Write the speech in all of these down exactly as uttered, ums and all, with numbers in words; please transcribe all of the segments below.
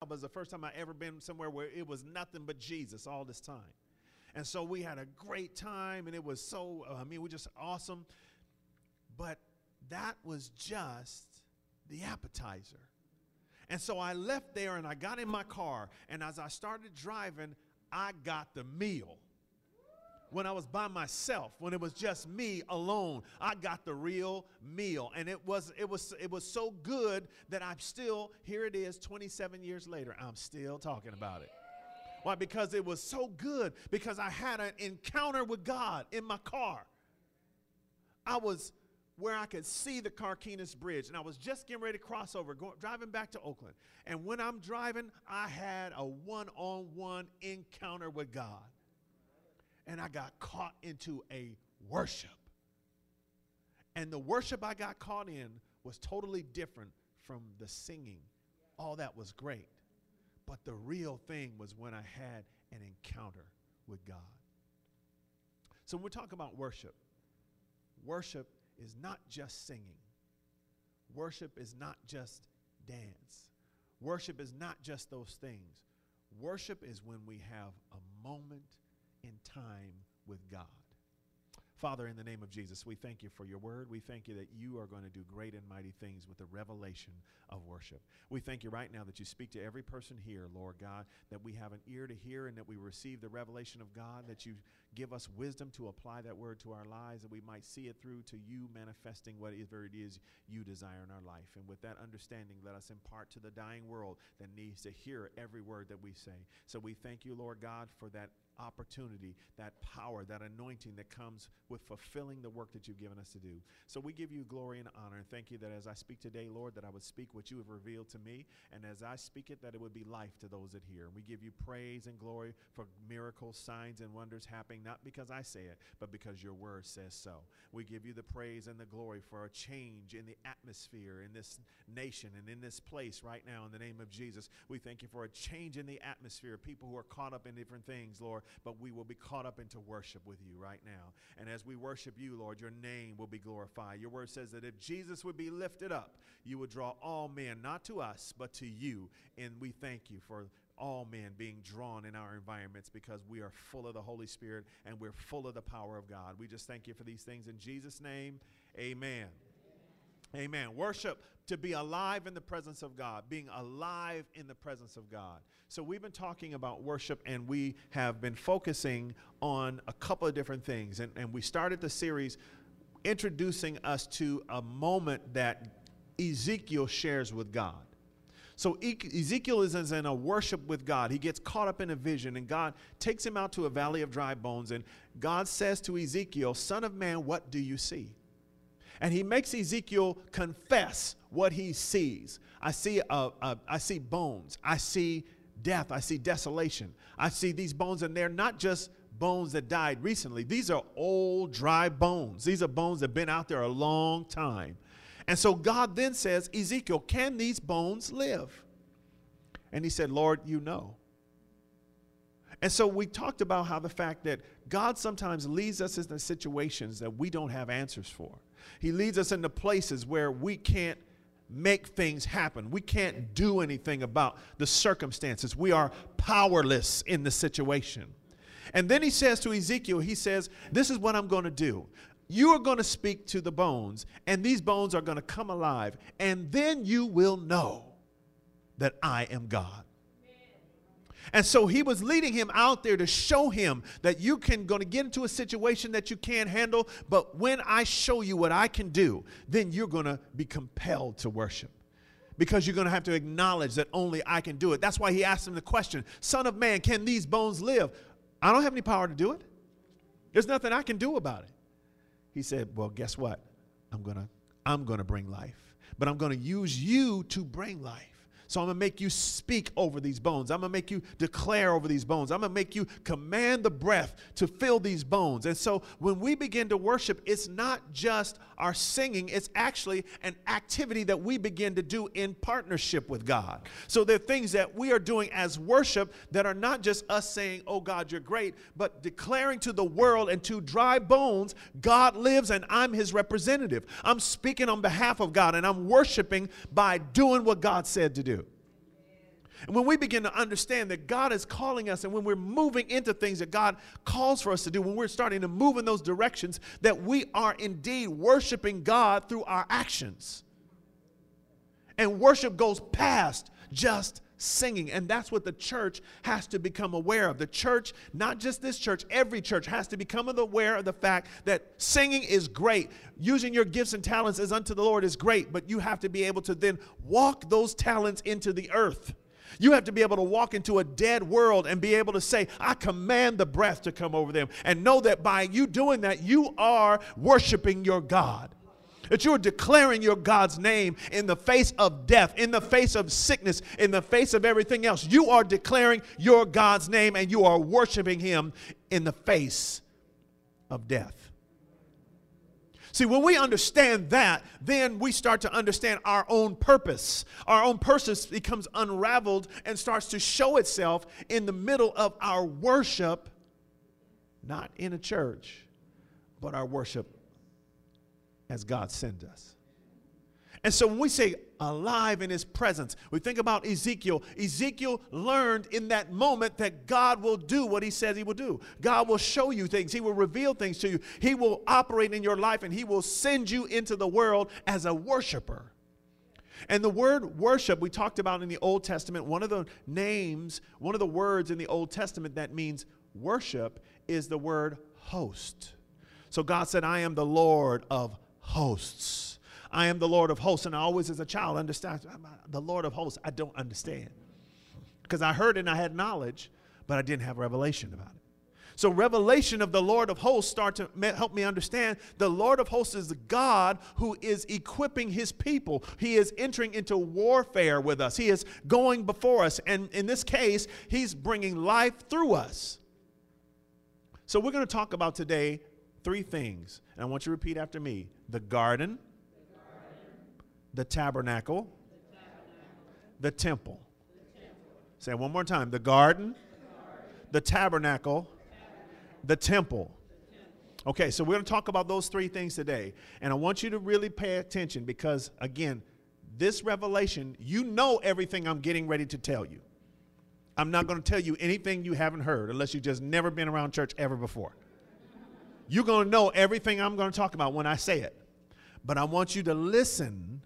was the first time I ever been somewhere where it was nothing but Jesus all this time. And so we had a great time, and it was so, I mean, we just awesome. But that was just the appetizer. And so I left there, and I got in my car, and as I started driving, I got the meal. When I was by myself, when it was just me alone, I got the real meal. And it was it was it was so good that I'm still, here it is, twenty-seven years later, I'm still talking about it. Why? Because it was so good, because I had an encounter with God in my car. I was where I could see the Carquinez Bridge, and I was just getting ready to cross over, going, driving back to Oakland. And when I'm driving, I had a one-on-one encounter with God. And I got caught into a worship. And the worship I got caught in was totally different from the singing. All that was great. But the real thing was when I had an encounter with God. So when we talk about worship, worship is not just singing. Worship is not just dance. Worship is not just those things. Worship is when we have a moment in time with God. Father, in the name of Jesus, we thank you for your word. We thank you that you are going to do great and mighty things with the revelation of worship. We thank you right now that you speak to every person here, Lord God, that we have an ear to hear and that we receive the revelation of God, that you give us wisdom to apply that word to our lives, that we might see it through to you manifesting whatever it is you desire in our life. And with that understanding, let us impart to the dying world that needs to hear every word that we say. So we thank you, Lord God, for that opportunity, that power, that anointing that comes with fulfilling the work that you've given us to do. So we give you glory and honor, and thank you that as I speak today, Lord, that I would speak what you have revealed to me, and as I speak it, that it would be life to those that hear. And we give you praise and glory for miracles, signs, and wonders happening, not because I say it, but because your word says so. We give you the praise and the glory for a change in the atmosphere in this nation and in this place right now in the name of Jesus. We thank you for a change in the atmosphere, people who are caught up in different things, Lord, but we will be caught up into worship with you right now. And as we worship you, Lord, your name will be glorified. Your word says that if Jesus would be lifted up, you would draw all men, not to us, but to you. And we thank you for all men being drawn in our environments because we are full of the Holy Spirit and we're full of the power of God. We just thank you for these things in Jesus' name. Amen. Amen. Worship, to be alive in the presence of God, being alive in the presence of God. So we've been talking about worship, and we have been focusing on a couple of different things. And, and we started the series introducing us to a moment that Ezekiel shares with God. So Ezekiel is in a worship with God. He gets caught up in a vision, and God takes him out to a valley of dry bones. And God says to Ezekiel, "Son of man, what do you see?" And he makes Ezekiel confess what he sees. I see, uh, uh, I see bones. I see death. I see desolation. I see these bones, and they're not just bones that died recently. These are old, dry bones. These are bones that have been out there a long time. And so God then says, "Ezekiel, can these bones live?" And he said, "Lord, you know." And so we talked about how the fact that God sometimes leads us into situations that we don't have answers for. He leads us into places where we can't make things happen. We can't do anything about the circumstances. We are powerless in the situation. And then he says to Ezekiel, he says, "This is what I'm going to do. You are going to speak to the bones, and these bones are going to come alive, and then you will know that I am God." And so he was leading him out there to show him that you can going to get into a situation that you can't handle, but when I show you what I can do, then you're going to be compelled to worship. Because you're going to have to acknowledge that only I can do it. That's why he asked him the question, "Son of man, can these bones live?" I don't have any power to do it. There's nothing I can do about it. He said, "Well, guess what? I'm going to I'm going to bring life. But I'm going to use you to bring life. So I'm going to make you speak over these bones. I'm going to make you declare over these bones. I'm going to make you command the breath to fill these bones." And so when we begin to worship, it's not just our singing. It's actually an activity that we begin to do in partnership with God. So there are things that we are doing as worship that are not just us saying, "Oh God, you're great," but declaring to the world and to dry bones, God lives and I'm his representative. I'm speaking on behalf of God and I'm worshiping by doing what God said to do. And when we begin to understand that God is calling us, and when we're moving into things that God calls for us to do, when we're starting to move in those directions, that we are indeed worshiping God through our actions. And worship goes past just singing. And that's what the church has to become aware of. The church, not just this church, every church has to become aware of the fact that singing is great. Using your gifts and talents as unto the Lord is great, but you have to be able to then walk those talents into the earth. You have to be able to walk into a dead world and be able to say, I command the breath to come over them, and know that by you doing that, you are worshiping your God. That you're declaring your God's name in the face of death, in the face of sickness, in the face of everything else. You are declaring your God's name, and you are worshiping him in the face of death. See, when we understand that, then we start to understand our own purpose. Our own purpose becomes unraveled and starts to show itself in the middle of our worship, not in a church, but our worship as God sent us. And so when we say alive in his presence, we think about Ezekiel. Ezekiel learned in that moment that God will do what he says he will do. God will show you things. He will reveal things to you. He will operate in your life, and he will send you into the world as a worshiper. And the word worship we talked about in the Old Testament, one of the names, one of the words in the Old Testament that means worship is the word host. So God said, I am the Lord of hosts. I am the Lord of hosts. And I always, as a child, understand the Lord of hosts. I don't understand, because I heard it and I had knowledge, but I didn't have revelation about it. So revelation of the Lord of hosts start to help me understand the Lord of hosts is the God who is equipping his people. He is entering into warfare with us. He is going before us. And in this case, he's bringing life through us. So we're going to talk about today three things. And I want you to repeat after me. The garden, the tabernacle, the, tabernacle. the, temple. the temple. Say it one more time. The garden, the, garden. the tabernacle, tabernacle. the temple. The temple. Okay, so we're going to talk about those three things today. And I want you to really pay attention, because, again, this revelation, you know everything I'm getting ready to tell you. I'm not going to tell you anything you haven't heard, unless you've just never been around church ever before. You're going to know everything I'm going to talk about when I say it. But I want you to listen.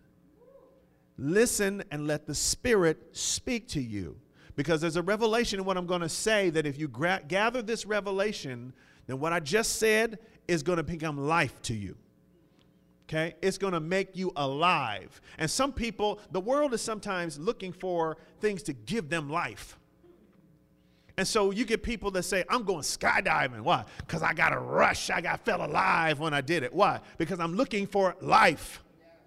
Listen and let the Spirit speak to you. Because there's a revelation in what I'm going to say that if you gra- gather this revelation, then what I just said is going to become life to you. Okay? It's going to make you alive. And some people, the world is sometimes looking for things to give them life. And so you get people that say, I'm going skydiving. Why? Because I got a rush. I got felt alive when I did it. Why? Because I'm looking for life.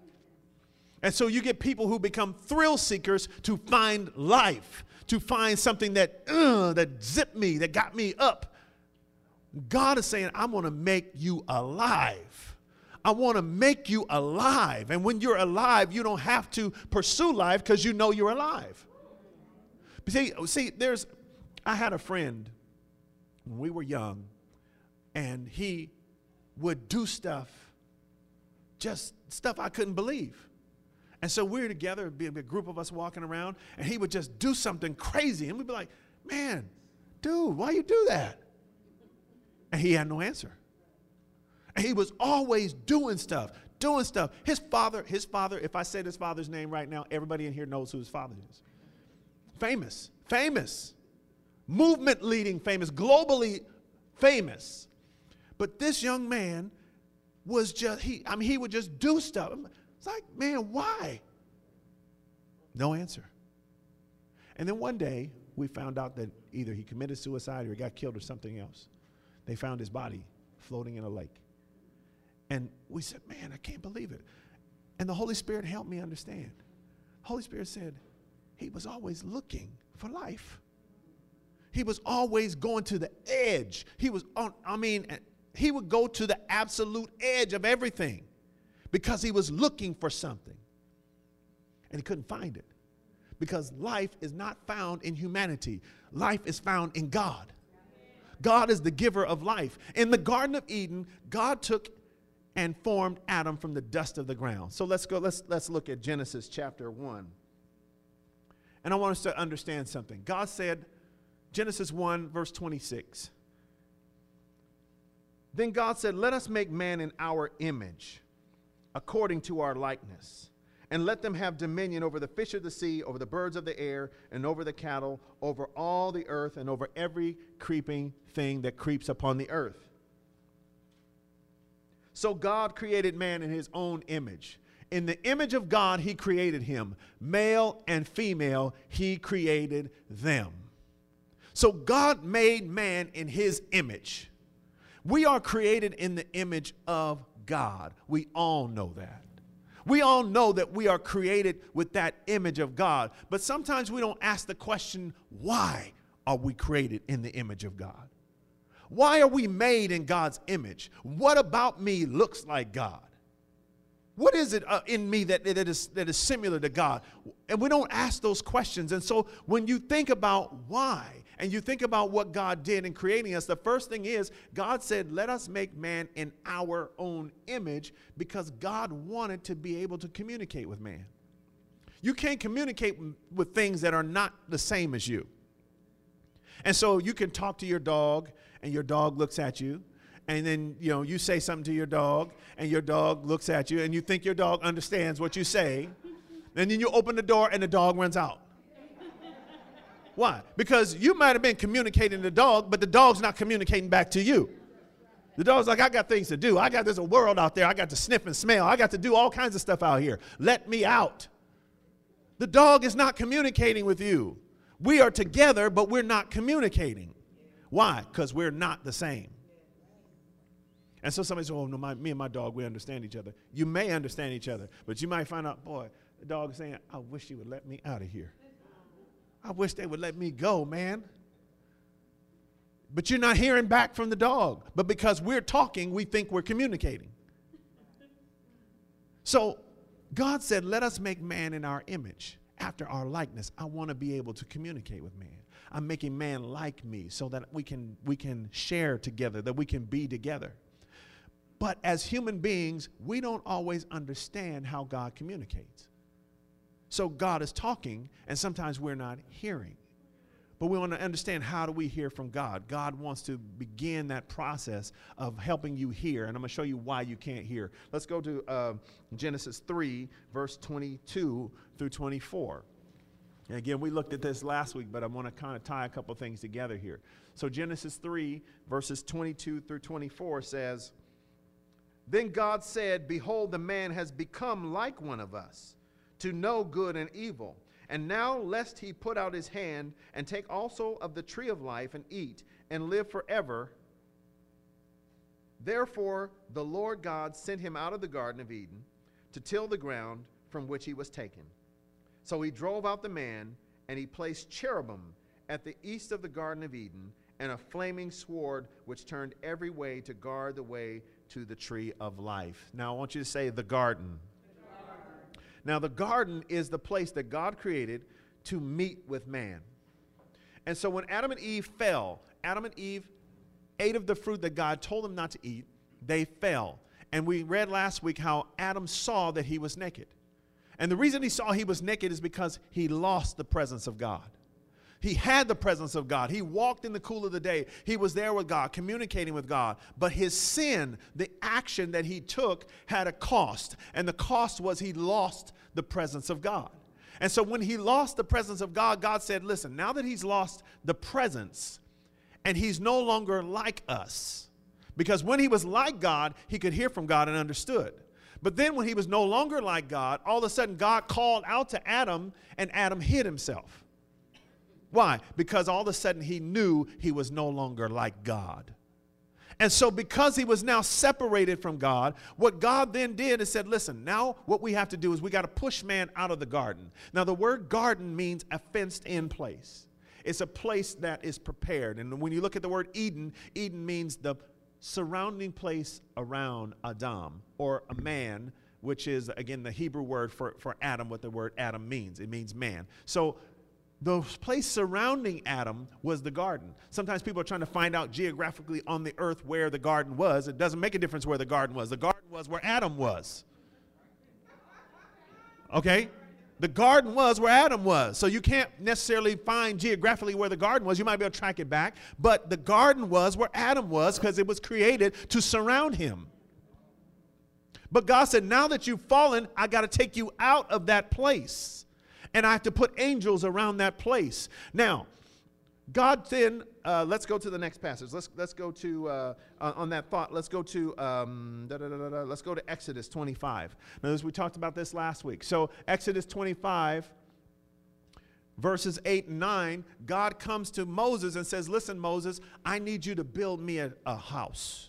And so you get people who become thrill seekers to find life, to find something that, uh, that zipped me, that got me up. God is saying, I want to make you alive. I want to make you alive. And when you're alive, you don't have to pursue life, because you know you're alive. See, see, there's, I had a friend when we were young, and he would do stuff, just stuff I couldn't believe. And so we were together, it'd be a group of us walking around, and he would just do something crazy. And we'd be like, man, dude, why you do that? And he had no answer. And he was always doing stuff, doing stuff. His father, his father, if I said his father's name right now, everybody in here knows who his father is. Famous, famous, movement leading famous, globally famous. But this young man was just, he, I mean, he would just do stuff. It's like, man, why? No answer. And then one day, we found out that either he committed suicide or he got killed or something else. They found his body floating in a lake. And we said, man, I can't believe it. And the Holy Spirit helped me understand. Holy Spirit said, he was always looking for life. He was always going to the edge. He was on, I mean, he would go to the absolute edge of everything, because he was looking for something. And he couldn't find it. Because life is not found in humanity. Life is found in God. God is the giver of life. In the Garden of Eden, God took and formed Adam from the dust of the ground. So let's go, let's, let's look at Genesis chapter one. And I want us to understand something. God said, Genesis one, verse twenty-six. Then God said, let us make man in our image, according to our likeness, and let them have dominion over the fish of the sea, over the birds of the air, and over the cattle, over all the earth, and over every creeping thing that creeps upon the earth. So God created man in his own image. In the image of God, he created him. Male and female, he created them. So God made man in his image. We are created in the image of God. We all know that. We all know that we are created with that image of God. But sometimes we don't ask the question, why are we created in the image of God? Why are we made in God's image? What about me looks like God? What is it uh, in me that, that, is, that is similar to God? And we don't ask those questions. And so when you think about why, and you think about what God did in creating us, the first thing is God said, let us make man in our own image, because God wanted to be able to communicate with man. You can't communicate with things that are not the same as you. And so you can talk to your dog, and your dog looks at you. And then, you know, you say something to your dog, and your dog looks at you, and you think your dog understands what you say. And then you open the door, and the dog runs out. Why? Because you might have been communicating to the dog, but the dog's not communicating back to you. The dog's like, I got things to do. I got, there's a world out there. I got to sniff and smell. I got to do all kinds of stuff out here. Let me out. The dog is not communicating with you. We are together, but we're not communicating. Why? Because we're not the same. And so somebody says, oh, no, my, me and my dog, we understand each other. You may understand each other, but you might find out, boy, the dog is saying, I wish you would let me out of here. I wish they would let me go, man. But you're not hearing back from the dog. But because we're talking, we think we're communicating. So God said, let us make man in our image, after our likeness. I want to be able to communicate with man. I'm making man like me so that we can, we can share together, that we can be together. But as human beings, we don't always understand how God communicates. So God is talking, and sometimes we're not hearing. But we want to understand, how do we hear from God? God wants to begin that process of helping you hear, and I'm going to show you why you can't hear. Let's go to uh, Genesis three, verse twenty-two through twenty-four. And again, we looked at this last week, but I want to kind of tie a couple things together here. So Genesis three, verses twenty-two through twenty-four says, then God said, behold, the man has become like one of us, to know good and evil. And now lest he put out his hand and take also of the tree of life and eat and live forever. Therefore the Lord God sent him out of the Garden of Eden to till the ground from which he was taken. So he drove out the man, and he placed cherubim at the east of the Garden of Eden, and a flaming sword which turned every way to guard the way to the tree of life. Now I want you to say the garden. The garden. Now the garden is the place that God created to meet with man. And so when Adam and Eve fell, Adam and Eve ate of the fruit that God told them not to eat. They fell. And we read last week how Adam saw that he was naked. And the reason he saw he was naked is because he lost the presence of God. He had the presence of God. He walked in the cool of the day. He was there with God, communicating with God. But his sin, the action that he took, had a cost. And the cost was he lost the presence of God. And so when he lost the presence of God, God said, listen, now that he's lost the presence and he's no longer like us, because when he was like God, he could hear from God and understood. But then when he was no longer like God, all of a sudden God called out to Adam, and Adam hid himself. Why? Because all of a sudden he knew he was no longer like God. And so because he was now separated from God, what God then did is said, listen, now what we have to do is we got to push man out of the garden. Now the word garden means a fenced in place. It's a place that is prepared. And when you look at the word Eden, Eden means the surrounding place around Adam, or a man, which is, again, the Hebrew word for, for Adam, what the word Adam means. It means man. So the place surrounding Adam was the garden. Sometimes people are trying to find out geographically on the earth where the garden was. It doesn't make a difference where the garden was. The garden was where Adam was. Okay? The garden was where Adam was. So you can't necessarily find geographically where the garden was. You might be able to track it back. But the garden was where Adam was because it was created to surround him. But God said, now that you've fallen, I got to take you out of that place. And I have to put angels around that place. Now, God then, uh, let's go to the next passage. Let's let's go to, uh, uh, on that thought, let's go to, um, da, da, da, da, da, let's go to Exodus twenty-five. Now, as we talked about this last week. So Exodus twenty-five, verses eight and nine, God comes to Moses and says, listen, Moses, I need you to build me a, a house.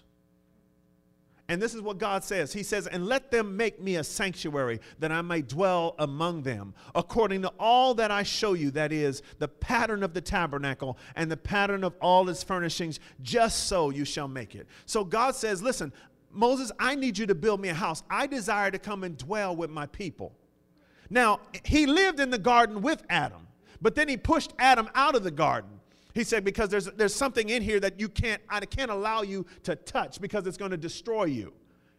And this is what God says. He says, and let them make me a sanctuary that I may dwell among them, according to all that I show you, that is, the pattern of the tabernacle and the pattern of all its furnishings, just so you shall make it. So God says, listen, Moses, I need you to build me a house. I desire to come and dwell with my people. Now, he lived in the garden with Adam, but then he pushed Adam out of the garden. He said, because there's, there's something in here that you can't, I can't allow you to touch because it's going to destroy you.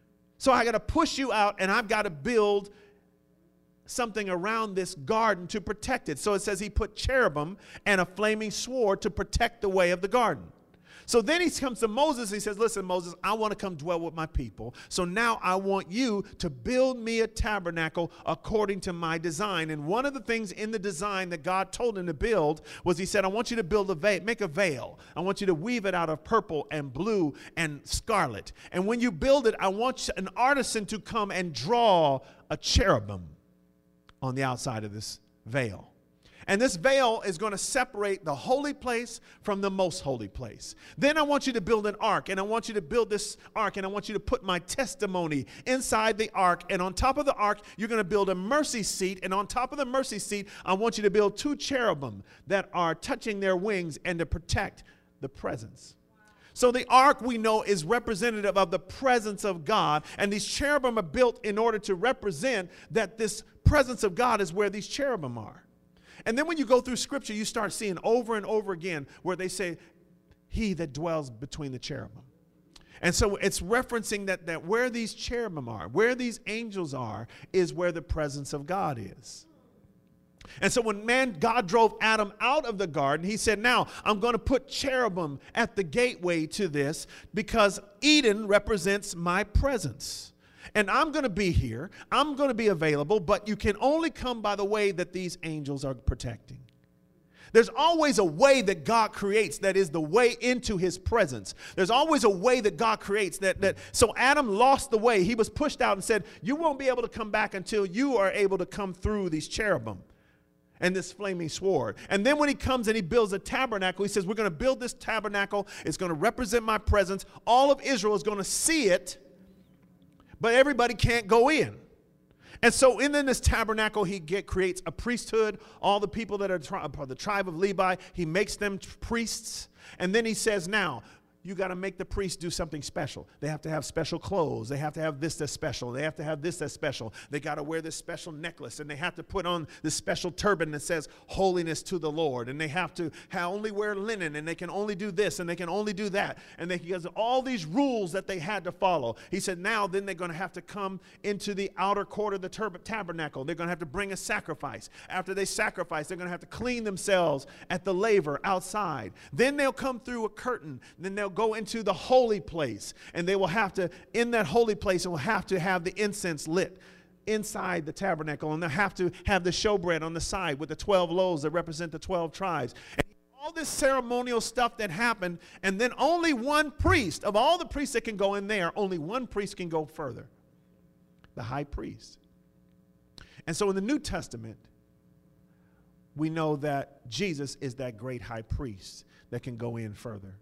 So I got to push you out, and I've got to build something around this garden to protect it. So it says he put cherubim and a flaming sword to protect the way of the garden. So then he comes to Moses. He says, listen, Moses, I want to come dwell with my people. So now I want you to build me a tabernacle according to my design. And one of the things in the design that God told him to build was he said, I want you to build a veil, make a veil. I want you to weave it out of purple and blue and scarlet. And when you build it, I want an artisan to come and draw a cherubim on the outside of this veil. And this veil is going to separate the holy place from the most holy place. Then I want you to build an ark, and I want you to build this ark, and I want you to put my testimony inside the ark. And on top of the ark, you're going to build a mercy seat. And on top of the mercy seat, I want you to build two cherubim that are touching their wings and to protect the presence. So the ark, we know, is representative of the presence of God. And these cherubim are built in order to represent that this presence of God is where these cherubim are. And then when you go through Scripture, you start seeing over and over again where they say, he that dwells between the cherubim. And so it's referencing that, that where these cherubim are, where these angels are, is where the presence of God is. And so when man, God drove Adam out of the garden, he said, now I'm going to put cherubim at the gateway to this because Eden represents my presence. And I'm going to be here. I'm going to be available, but you can only come by the way that these angels are protecting. There's always a way that God creates that is the way into his presence. There's always a way that God creates that, that so Adam lost the way. He was pushed out and said, you won't be able to come back until you are able to come through these cherubim and this flaming sword. And then when he comes and he builds a tabernacle, he says, we're going to build this tabernacle. It's going to represent my presence. All of Israel is going to see it, but everybody can't go in. And so in this tabernacle, he get, creates a priesthood. All the people that are tri- the tribe of Levi, he makes them priests. And then he says, now, you got to make the priests do something special. They have to have special clothes. They have to have this that's special. They have to have this that's special. They got to wear this special necklace, and they have to put on this special turban that says holiness to the Lord. And they have to have only wear linen, and they can only do this, and they can only do that. And they has all these rules that they had to follow. He said, now then they're going to have to come into the outer court of the tabernacle. They're going to have to bring a sacrifice. After they sacrifice, they're going to have to clean themselves at the laver outside. Then they'll come through a curtain. Then they'll go into the holy place, and they will have to, in that holy place, and will have to have the incense lit inside the tabernacle, and they'll have to have the showbread on the side with the twelve loaves that represent the twelve tribes. And all this ceremonial stuff that happened, and then only one priest, of all the priests that can go in there, only one priest can go further, the high priest. And so in the New Testament, we know that Jesus is that great high priest that can go in further.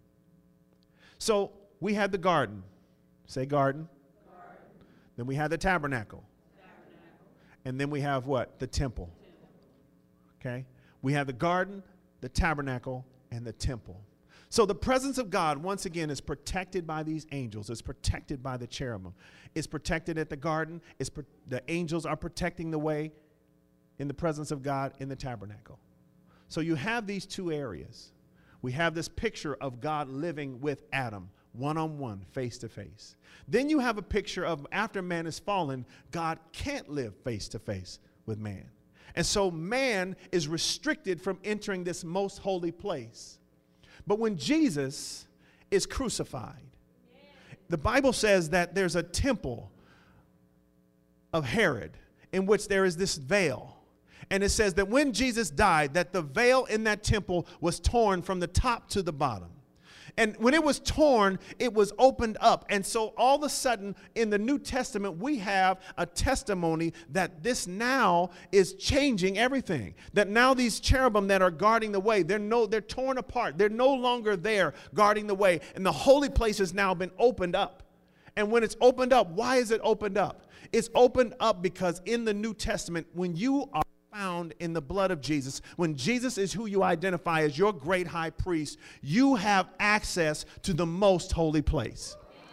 So we had the garden. Say garden. Garden. Then we had the tabernacle. Tabernacle. And then we have what? The temple. temple. Okay? We have the garden, the tabernacle, and the temple. So the presence of God, once again, is protected by these angels. It's protected by the cherubim. It's protected at the garden. It's pro- the angels are protecting the way in the presence of God in the tabernacle. So you have these two areas. We have this picture of God living with Adam, one-on-one, face-to-face. Then you have a picture of after man is fallen, God can't live face-to-face with man. And so man is restricted from entering this most holy place. But when Jesus is crucified, the Bible says that there's a temple of Herod in which there is this veil. And it says that when Jesus died, that the veil in that temple was torn from the top to the bottom. And when it was torn, it was opened up. And so all of a sudden in the New Testament, we have a testimony that this now is changing everything. That now these cherubim that are guarding the way, they're no, they're torn apart. They're no longer there guarding the way. And the holy place has now been opened up. And when it's opened up, why is it opened up? It's opened up because in the New Testament, when you are found in the blood of Jesus, when Jesus is who you identify as your great high priest, you have access to the most holy place.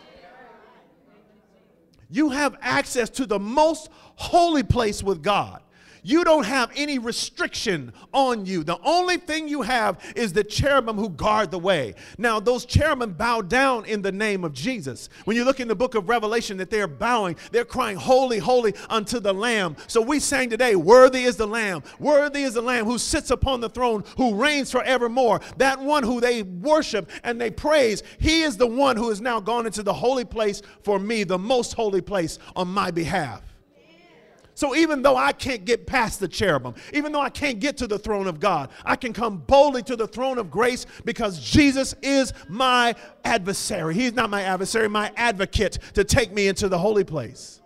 You have access to the most holy place with God. You don't have any restriction on you. The only thing you have is the cherubim who guard the way. Now, those cherubim bow down in the name of Jesus. When you look in the book of Revelation that they're bowing, they're crying, holy, holy unto the Lamb. So we sang today, worthy is the Lamb. Worthy is the Lamb who sits upon the throne, who reigns forevermore. That one who they worship and they praise, he is the one who has now gone into the holy place for me, the most holy place on my behalf. So even though I can't get past the cherubim, even though I can't get to the throne of God, I can come boldly to the throne of grace because Jesus is my adversary. He's not my adversary, my advocate to take me into the holy place.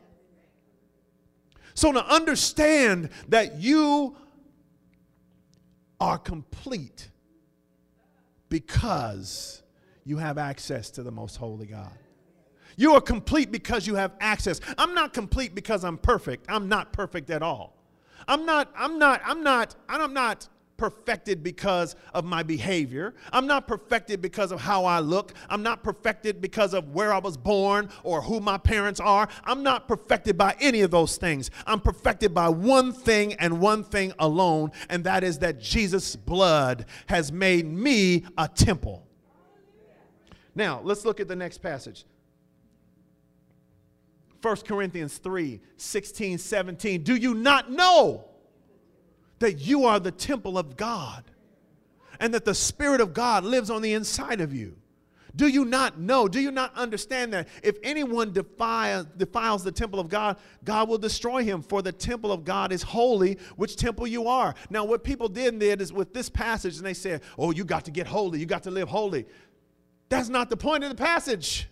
So to understand that you are complete because you have access to the most holy God. You are complete because you have access. I'm not complete because I'm perfect. I'm not perfect at all. I'm not, I'm not, I'm not, I'm not perfected because of my behavior. I'm not perfected because of how I look. I'm not perfected because of where I was born or who my parents are. I'm not perfected by any of those things. I'm perfected by one thing and one thing alone, and that is that Jesus' blood has made me a temple. Now, let's look at the next passage. First Corinthians three, sixteen, seventeen. Do you not know that you are the temple of God and that the Spirit of God lives on the inside of you? Do you not know? Do you not understand that if anyone defiles, defiles the temple of God, God will destroy him? For the temple of God is holy, which temple you are. Now, what people did then is with this passage, and they said, oh, you got to get holy. You got to live holy. That's not the point of the passage.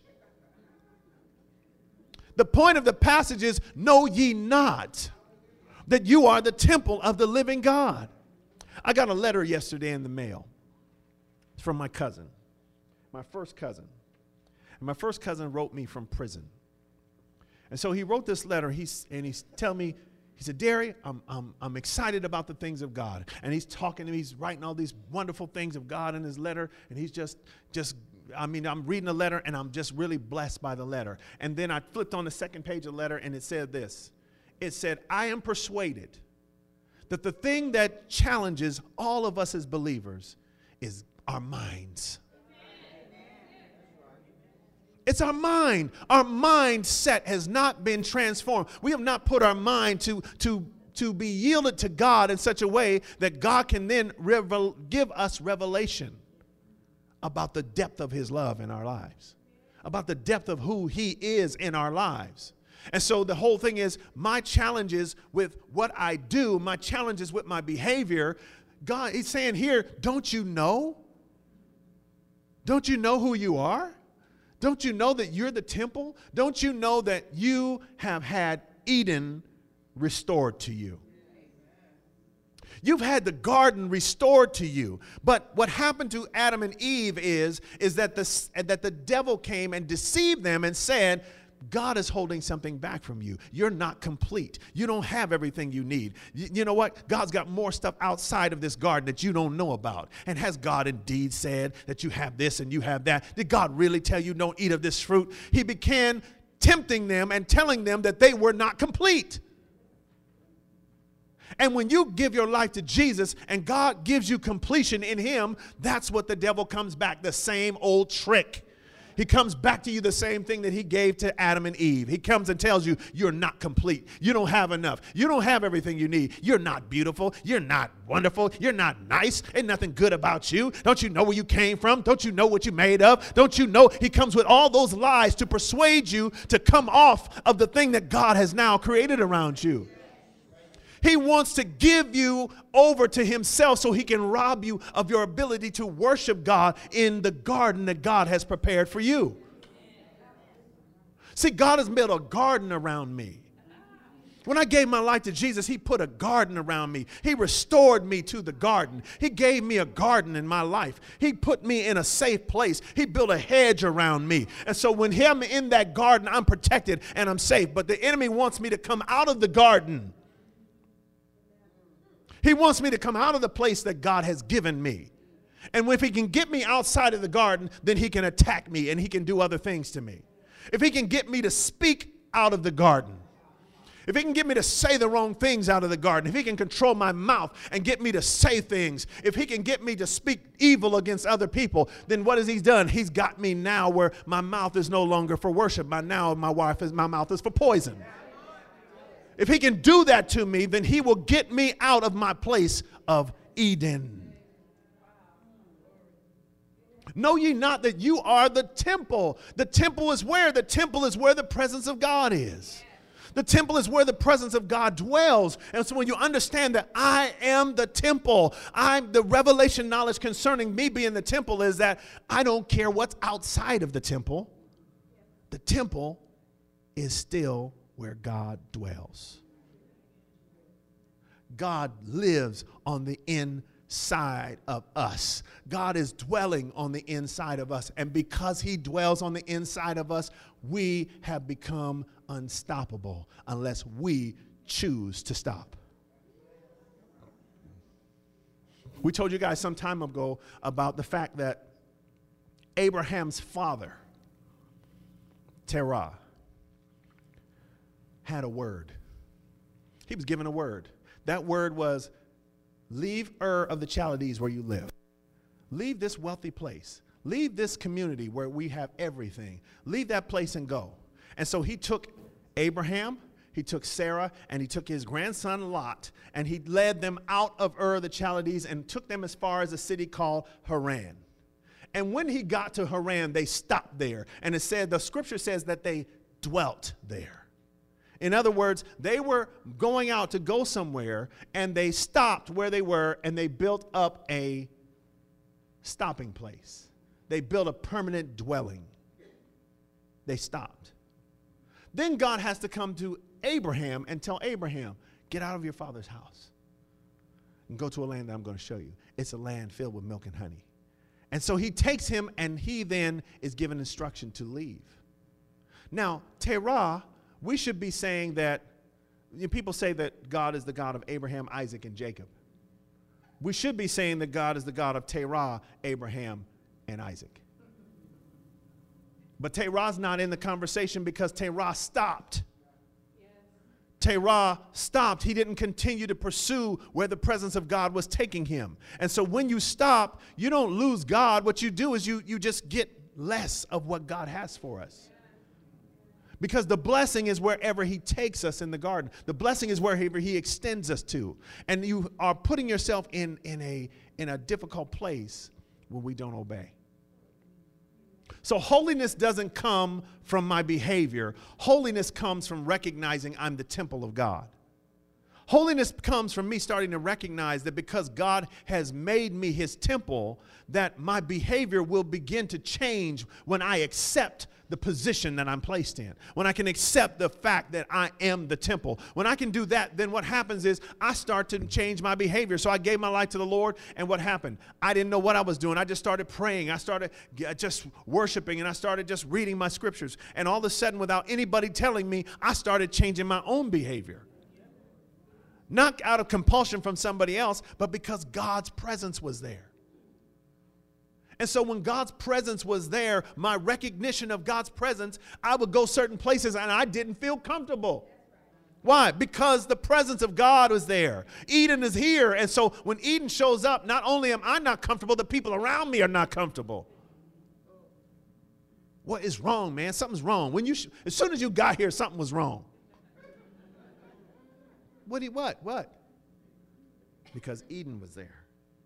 The point of the passage is, know ye not that you are the temple of the living God. I got a letter yesterday in the mail. It's from my cousin, my first cousin. And my first cousin wrote me from prison. And so he wrote this letter, he's, and he's telling me, he said, Derry, I'm, I'm, I'm excited about the things of God. And he's talking to me, he's writing all these wonderful things of God in his letter, and he's just, just I mean, I'm reading the letter, and I'm just really blessed by the letter. And then I flipped on the second page of the letter, and it said this. It said, I am persuaded that the thing that challenges all of us as believers is our minds. It's our mind. Our mindset has not been transformed. We have not put our mind to, to, to be yielded to God in such a way that God can then revel, give us revelation about the depth of his love in our lives, about the depth of who he is in our lives. And so the whole thing is my challenges with what I do, my challenges with my behavior. God, he's saying here, don't you know? Don't you know who you are? Don't you know that you're the temple? Don't you know that you have had Eden restored to you? You've had the garden restored to you. But what happened to Adam and Eve is, is that, the, that the devil came and deceived them and said, God is holding something back from you. You're not complete. You don't have everything you need. You, you know what? God's got more stuff outside of this garden that you don't know about. And has God indeed said that you have this and you have that? Did God really tell you don't eat of this fruit? He began tempting them and telling them that they were not complete. And when you give your life to Jesus and God gives you completion in him, that's what the devil comes back, the same old trick. He comes back to you the same thing that he gave to Adam and Eve. He comes and tells you you're not complete. You don't have enough. You don't have everything you need. You're not beautiful. You're not wonderful. You're not nice. Ain't nothing good about you. Don't you know where you came from? Don't you know what you made of? Don't you know? He comes with all those lies to persuade you to come off of the thing that God has now created around you. He wants to give you over to himself so he can rob you of your ability to worship God in the garden that God has prepared for you. See, God has built a garden around me. When I gave my life to Jesus, he put a garden around me. He restored me to the garden. He gave me a garden in my life. He put me in a safe place. He built a hedge around me. And so when I'm in that garden, I'm protected and I'm safe. But the enemy wants me to come out of the garden. He wants me to come out of the place that God has given me. And if he can get me outside of the garden, then he can attack me and he can do other things to me. If he can get me to speak out of the garden, if he can get me to say the wrong things out of the garden, if he can control my mouth and get me to say things, if he can get me to speak evil against other people, then what has he done? He's got me now where my mouth is no longer for worship. My now my wife is my mouth is for poison. If he can do that to me, then he will get me out of my place of Eden. Know ye not that you are the temple? The temple is where? The temple is where the presence of God is. The temple is where the presence of God dwells. And so when you understand that I am the temple, I'm the revelation knowledge concerning me being the temple is that I don't care what's outside of the temple. The temple is still where God dwells. God lives on the inside of us. God is dwelling on the inside of us. And because he dwells on the inside of us, we have become unstoppable unless we choose to stop. We told you guys some time ago about the fact that Abraham's father, Terah, had a word. He was given a word. That word was, leave Ur of the Chaldees where you live. Leave this wealthy place. Leave this community where we have everything. Leave that place and go. And so he took Abraham, he took Sarah, and he took his grandson Lot, and he led them out of Ur of the Chaldees and took them as far as a city called Haran. And when he got to Haran, they stopped there. And it said, the scripture says that they dwelt there. In other words, they were going out to go somewhere, and they stopped where they were, and they built up a stopping place. They built a permanent dwelling. They stopped. Then God has to come to Abraham and tell Abraham, get out of your father's house and go to a land that I'm going to show you. It's a land filled with milk and honey. And so he takes him, and he then is given instruction to leave. Now, Terah, we should be saying that, you know, people say that God is the God of Abraham, Isaac, and Jacob. We should be saying that God is the God of Terah, Abraham, and Isaac. But Terah's not in the conversation because Terah stopped. Yes. Terah stopped. He didn't continue to pursue where the presence of God was taking him. And so when you stop, you don't lose God. What you do is you, you just get less of what God has for us. Because the blessing is wherever he takes us in the garden. The blessing is wherever he extends us to. And you are putting yourself in, in, a, in a difficult place when we don't obey. So holiness doesn't come from my behavior. Holiness comes from recognizing I'm the temple of God. Holiness comes from me starting to recognize that because God has made me his temple, that my behavior will begin to change when I accept the position that I'm placed in. When I can accept the fact that I am the temple. When I can do that, then what happens is I start to change my behavior. So I gave my life to the Lord, and what happened? I didn't know what I was doing. I just started praying. I started just worshiping, and I started just reading my scriptures. And all of a sudden, without anybody telling me, I started changing my own behavior. Not out of compulsion from somebody else, but because God's presence was there. And so when God's presence was there, my recognition of God's presence, I would go certain places and I didn't feel comfortable. Why? Because the presence of God was there. Eden is here. And so when Eden shows up, not only am I not comfortable, the people around me are not comfortable. What is wrong, man? Something's wrong. When you, sh- as soon as you got here, something was wrong. What? He, what? What? Because Eden was there.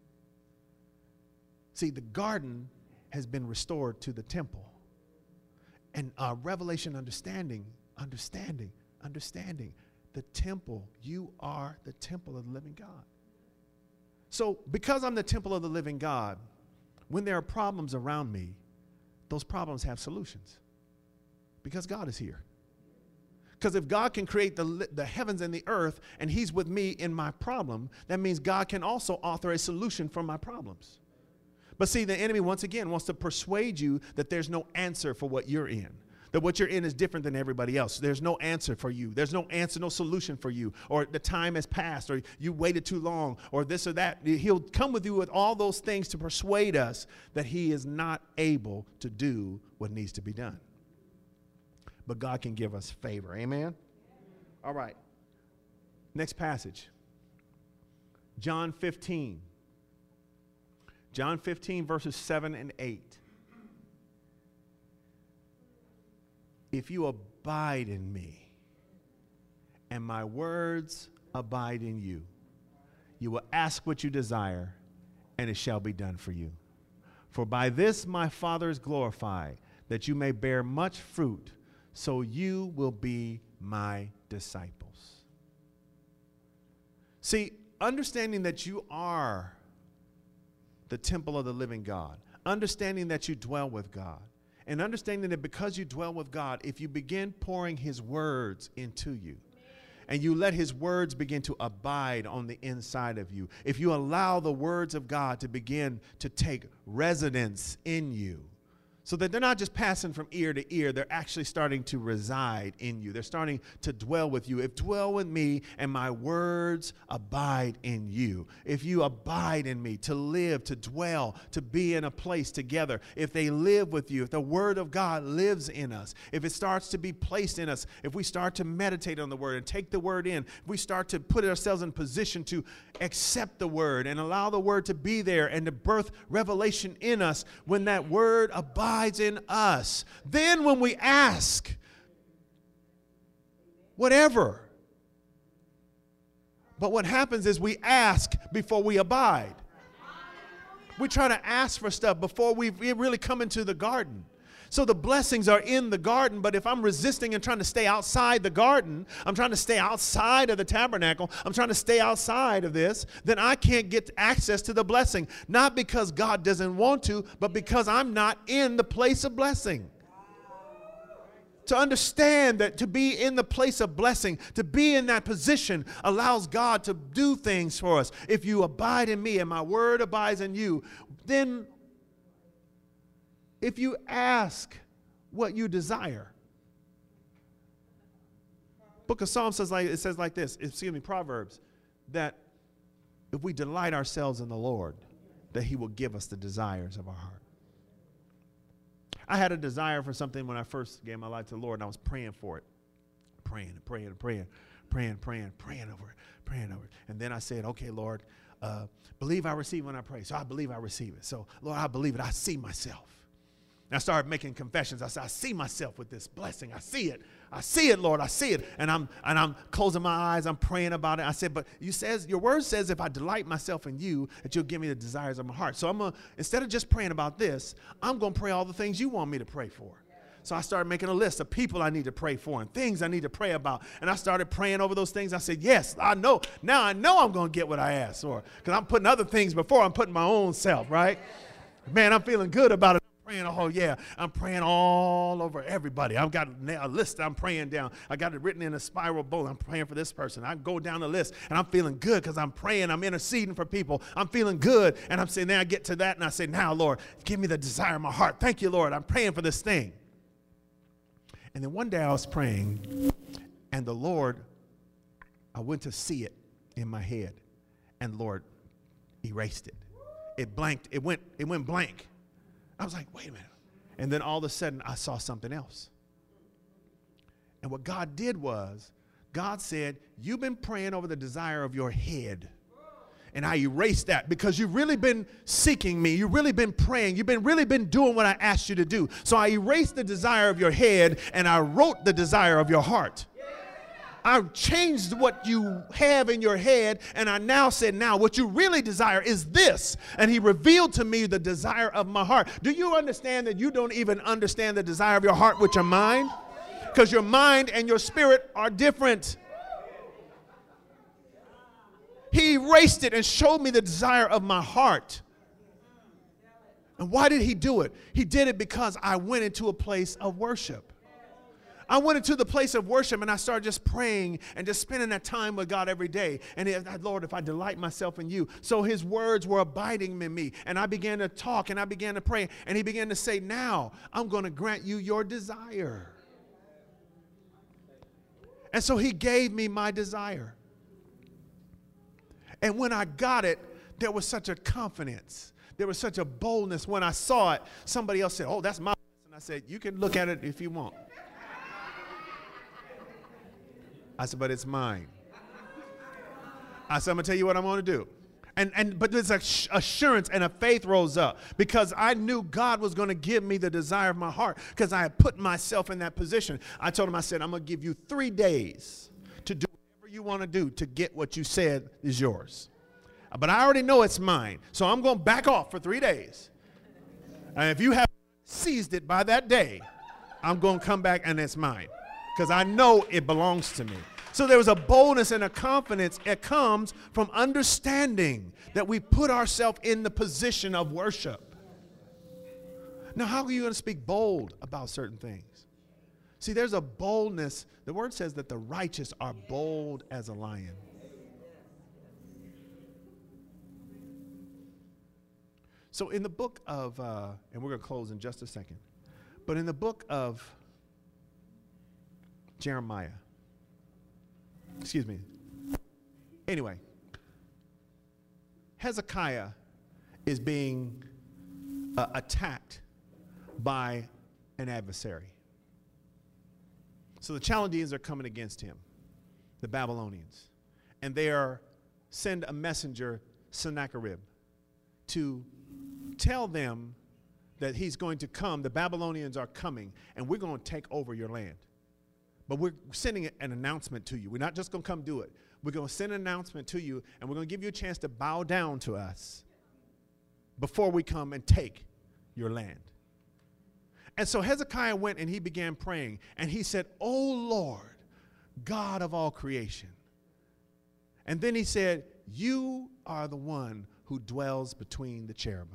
See, the garden has been restored to the temple. And uh, revelation understanding, understanding, understanding. The temple, you are the temple of the living God. So because I'm the temple of the living God, when there are problems around me, those problems have solutions. Because God is here. Because if God can create the, the heavens and the earth, and he's with me in my problem, that means God can also author a solution for my problems. But see, the enemy, once again, wants to persuade you that there's no answer for what you're in. That what you're in is different than everybody else. There's no answer for you. There's no answer, no solution for you. Or the time has passed, or you waited too long, or this or that. He'll come with you with all those things to persuade us that he is not able to do what needs to be done. But God can give us favor. Amen? All right. Next passage. John fifteen. John fifteen, verses seven and eight. If you abide in me, and my words abide in you, you will ask what you desire, and it shall be done for you. For by this my Father is glorified, that you may bear much fruit, so you will be my disciples. See, understanding that you are the temple of the living God, understanding that you dwell with God, and understanding that because you dwell with God, if you begin pouring his words into you, and you let his words begin to abide on the inside of you, if you allow the words of God to begin to take residence in you, so that they're not just passing from ear to ear, they're actually starting to reside in you. They're starting to dwell with you. If dwell with me and my words abide in you. If you abide in me, to live, to dwell, to be in a place together. If they live with you, if the word of God lives in us, if it starts to be placed in us, if we start to meditate on the word and take the word in, if we start to put ourselves in position to accept the word and allow the word to be there and to birth revelation in us, when that word abides in us, then when we ask whatever, but what happens is we ask before we abide. We try to ask for stuff before we really come into the garden. So the blessings are in the garden, but if I'm resisting and trying to stay outside the garden, I'm trying to stay outside of the tabernacle, I'm trying to stay outside of this, then I can't get access to the blessing. Not because God doesn't want to, but because I'm not in the place of blessing. To understand that to be in the place of blessing, to be in that position, allows God to do things for us. If you abide in me and my word abides in you, then if you ask what you desire. Book of Psalms says like, it says like this, excuse me, Proverbs, that if we delight ourselves in the Lord, that he will give us the desires of our heart. I had a desire for something when I first gave my life to the Lord, and I was praying for it. Praying and praying and praying, praying, praying, praying over it, praying over it. And then I said, okay, Lord, uh, believe I receive when I pray. So I believe I receive it. So, Lord, I believe it. I see myself. And I started making confessions. I said, I see myself with this blessing. I see it. I see it, Lord. I see it. And I'm and I'm closing my eyes. I'm praying about it. I said, but you says your word says if I delight myself in you, that you'll give me the desires of my heart. So I'm gonna, instead of just praying about this, I'm gonna pray all the things you want me to pray for. So I started making a list of people I need to pray for and things I need to pray about. And I started praying over those things. I said, yes, I know. Now I know I'm going to get what I asked for. Because I'm putting other things before I'm putting my own self, right? Man, I'm feeling good about it. Praying, oh yeah, I'm praying all over everybody. I've got a list I'm praying down. I got it written in a spiral bowl. I'm praying for this person. I go down the list and I'm feeling good because I'm praying. I'm interceding for people. I'm feeling good. And I'm saying, then I get to that and I say, now, Lord, give me the desire of my heart. Thank you, Lord. I'm praying for this thing. And then one day I was praying and the Lord, I went to see it in my head and the Lord erased it. It blanked. It went, it went blank. I was like, wait a minute. And then all of a sudden, I saw something else. And what God did was, God said, you've been praying over the desire of your head. And I erased that because you've really been seeking me. You've really been praying. You've been really been doing what I asked you to do. So I erased the desire of your head and I wrote the desire of your heart. I changed what you have in your head, and I now said, now what you really desire is this. And he revealed to me the desire of my heart. Do you understand that you don't even understand the desire of your heart with your mind? Because your mind and your spirit are different. He erased it and showed me the desire of my heart. And why did he do it? He did it because I went into a place of worship. I went into the place of worship and I started just praying and just spending that time with God every day. And it, Lord, if I delight myself in you. So his words were abiding in me. And I began to talk and I began to pray. And he began to say, now I'm going to grant you your desire. And so he gave me my desire. And when I got it, there was such a confidence. There was such a boldness. When I saw it, somebody else said, oh, that's my. And I said, you can look at it if you want. I said, but it's mine. I said, I'm going to tell you what I'm going to do. And, and, but there's assurance and a faith rose up because I knew God was going to give me the desire of my heart because I had put myself in that position. I told him, I said, I'm going to give you three days to do whatever you want to do to get what you said is yours. But I already know it's mine. So I'm going to back off for three days. And if you have seized it by that day, I'm going to come back and it's mine because I know it belongs to me. So there was a boldness and a confidence that comes from understanding that we put ourselves in the position of worship. Now, how are you going to speak bold about certain things? See, there's a boldness. The word says that the righteous are bold as a lion. So in the book of, uh, and we're going to close in just a second, but in the book of Jeremiah, excuse me, anyway, Hezekiah is being uh, attacked by an adversary. So the Chaldeans are coming against him, the Babylonians, and they are send a messenger, Sennacherib, to tell them that he's going to come. The Babylonians are coming, and we're going to take over your land. But we're sending an announcement to you. We're not just going to come do it. We're going to send an announcement to you, and we're going to give you a chance to bow down to us before we come and take your land. And so Hezekiah went and he began praying, and he said, "O Lord, God of all creation." And then he said, "You are the one who dwells between the cherubim.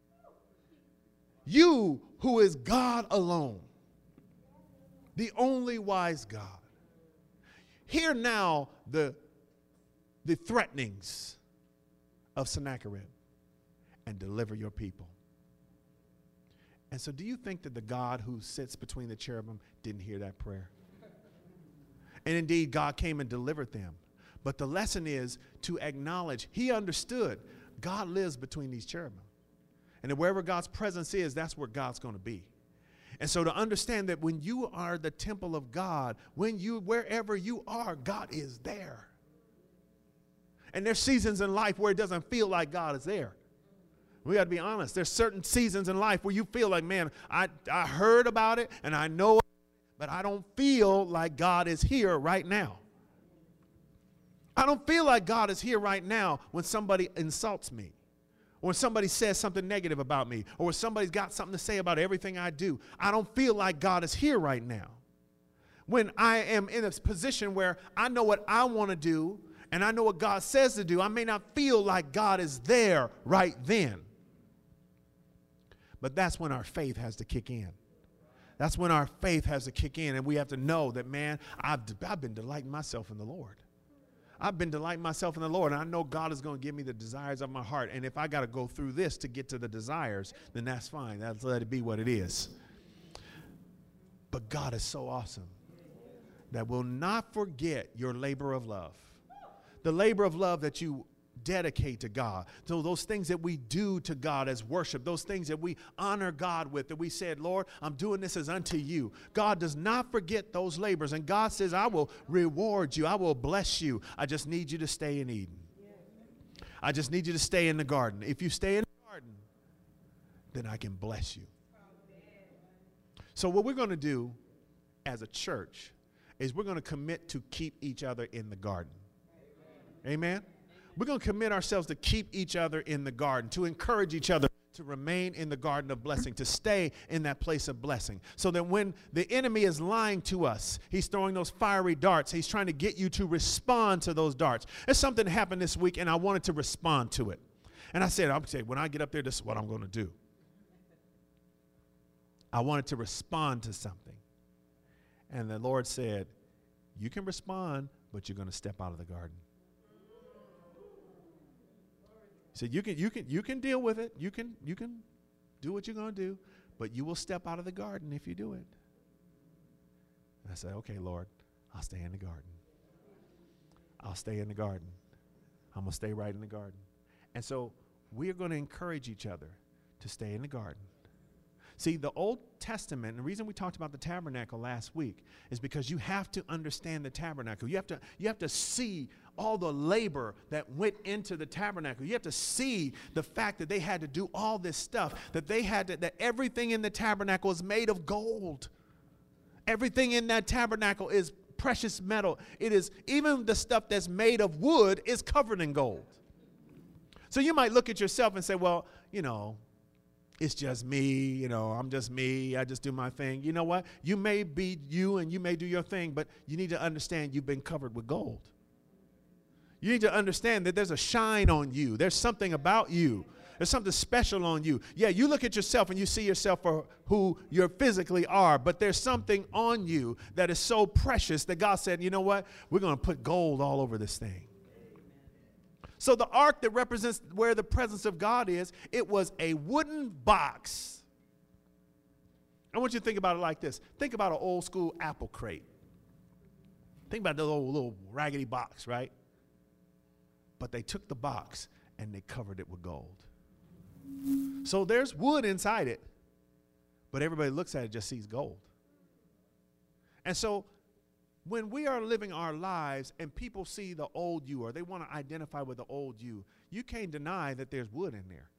You who is God alone, the only wise God. Hear now the, the threatenings of Sennacherib and deliver your people." And so do you think that the God who sits between the cherubim didn't hear that prayer? And indeed, God came and delivered them. But the lesson is to acknowledge, he understood God lives between these cherubim. And wherever God's presence is, that's where God's going to be. And so to understand that when you are the temple of God, when you, wherever you are, God is there. And there's seasons in life where it doesn't feel like God is there. We got to be honest. There's certain seasons in life where you feel like, man, I, I heard about it and I know it, but I don't feel like God is here right now. I don't feel like God is here right now when somebody insults me, or when somebody says something negative about me, or when somebody's got something to say about everything I do. I don't feel like God is here right now. When I am in a position where I know what I want to do and I know what God says to do, I may not feel like God is there right then. But that's when our faith has to kick in. That's when our faith has to kick in, and we have to know that, man, I've, I've been delighting myself in the Lord. I've been delighting myself in the Lord, and I know God is going to give me the desires of my heart. And if I got to go through this to get to the desires, then that's fine. That's, let it be what it is. But God is so awesome that will not forget your labor of love. The labor of love that you dedicate to God. So those things that we do to God as worship, those things that we honor God with, that we said, Lord, I'm doing this as unto you. God does not forget those labors. And God says, I will reward you. I will bless you. I just need you to stay in Eden. I just need you to stay in the garden. If you stay in the garden, then I can bless you. So what we're going to do as a church is we're going to commit to keep each other in the garden. Amen? We're going to commit ourselves to keep each other in the garden, to encourage each other to remain in the garden of blessing, to stay in that place of blessing, so that when the enemy is lying to us, he's throwing those fiery darts, he's trying to get you to respond to those darts. There's something that happened this week, and I wanted to respond to it. And I said, I'm saying, when I get up there, this is what I'm going to do. I wanted to respond to something. And the Lord said, you can respond, but you're going to step out of the garden. He said, you can, you can, you can deal with it. You can, you can do what you're going to do, but you will step out of the garden if you do it. And I said, okay, Lord, I'll stay in the garden. I'll stay in the garden. I'm going to stay right in the garden. And so we're going to encourage each other to stay in the garden. See, the Old Testament, and the reason we talked about the tabernacle last week is because you have to understand the tabernacle. You have to, you have to see all the labor that went into the tabernacle. You have to see the fact that they had to do all this stuff, that they had to, that everything in the tabernacle is made of gold. Everything in that tabernacle is precious metal. It is, even the stuff that's made of wood is covered in gold. So you might look at yourself and say, well, you know, it's just me, you know, I'm just me, I just do my thing. You know what? You may be you and you may do your thing, but you need to understand you've been covered with gold. You need to understand that there's a shine on you. There's something about you. There's something special on you. Yeah, you look at yourself and you see yourself for who you physically are, but there's something on you that is so precious that God said, you know what? We're going to put gold all over this thing. So the ark that represents where the presence of God is, it was a wooden box. I want you to think about it like this. Think about an old school apple crate. Think about the old little raggedy box, right? But they took the box and they covered it with gold. So there's wood inside it, but everybody looks at it and just sees gold. And so when we are living our lives and people see the old you or they want to identify with the old you, you can't deny that there's wood in there.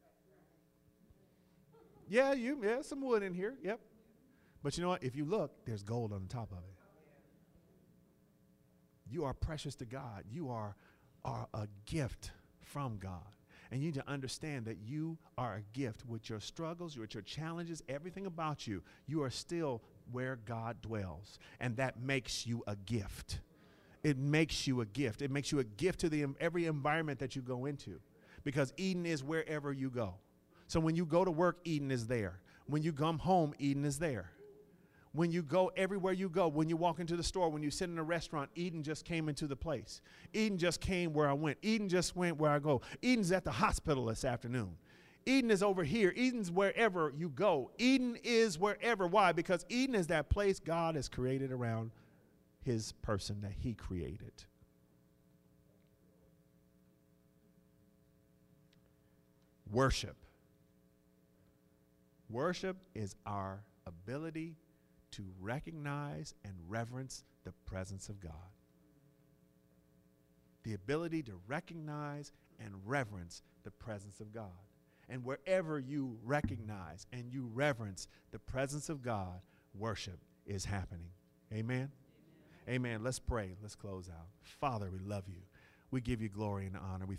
Yeah, you, yeah, some wood in here, yep. But you know what? If you look, there's gold on the top of it. You are precious to God. You are, are a gift from God. And you need to understand that you are a gift with your struggles, with your challenges, everything about you. You are still where God dwells, and that makes you a gift. It makes you a gift. It makes you a gift to the every environment that you go into, because Eden is wherever you go. So when you go to work, Eden is there. When you come home, Eden is there. When you go everywhere you go, when you walk into the store, when you sit in a restaurant, Eden just came into the place. Eden just came where I went. Eden just went where I go. Eden's at the hospital this afternoon. Eden is over here. Eden's wherever you go. Eden is wherever. Why? Because Eden is that place God has created around his person that he created. Worship. Worship is our ability to recognize and reverence the presence of God. The ability to recognize and reverence the presence of God. And wherever you recognize and you reverence the presence of God, worship is happening. Amen? Amen. Amen. Let's pray. Let's close out. Father, we love you. We give you glory and honor. We